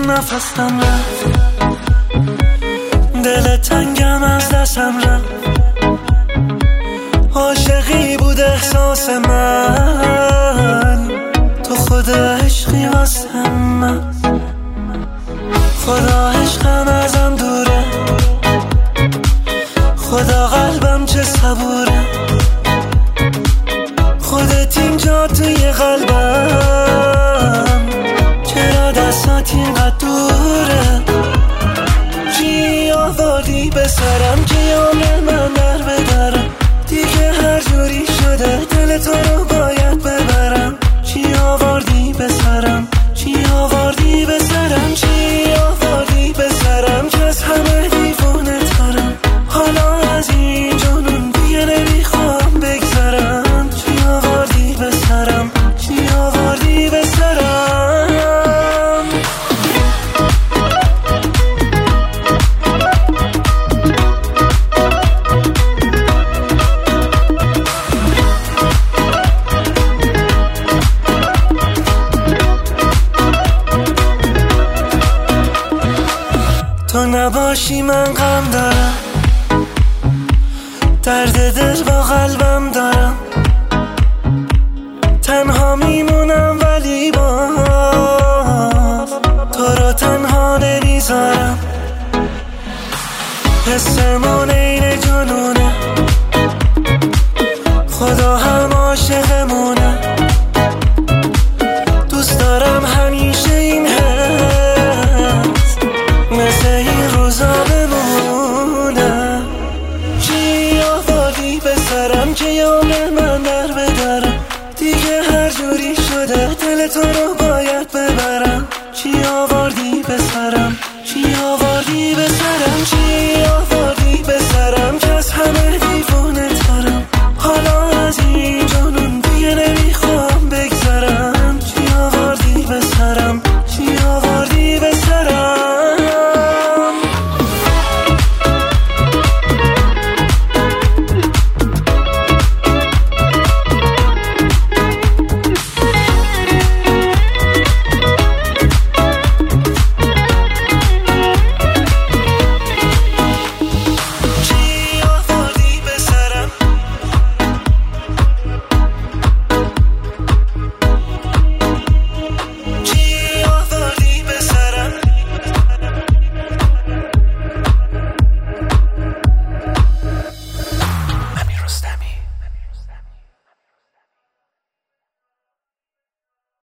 نفسم رفت، دل تنگم از دستم رفت. عاشقی بود احساس من، تو خود عشقی واسه من. خدا عشقم ازم دوره، خدا قلبم چه صبوره. خودت اینجا توی قلبم، چرا دستات اینقدر دوره. چی آوردی به سرم، چی عمر من در بدرم. دیگه هر جوری شده دل تو رو باید ببرم. چی آوردی به سرم، چی آوردی به سرم، چی آوردی به سرم که از همه دیوونه ترم. حالا از این جنون دیگه نمیخوام بگذرم. چی آوردی به سرم، چی آوردی به سرم. تو نباشی من غم دارم، درد دل با قلبم دارم. تنها میمونم ولی باز تو رو تنها نمیذارم. حسمون این جنونه، خدا هم عاشقمونه. دوست دارم همیشه این حس مثل این روزا بمونه. چی آوردی به سرم که عمر من در بدرم. دیگه هر جوری شده دل تو رو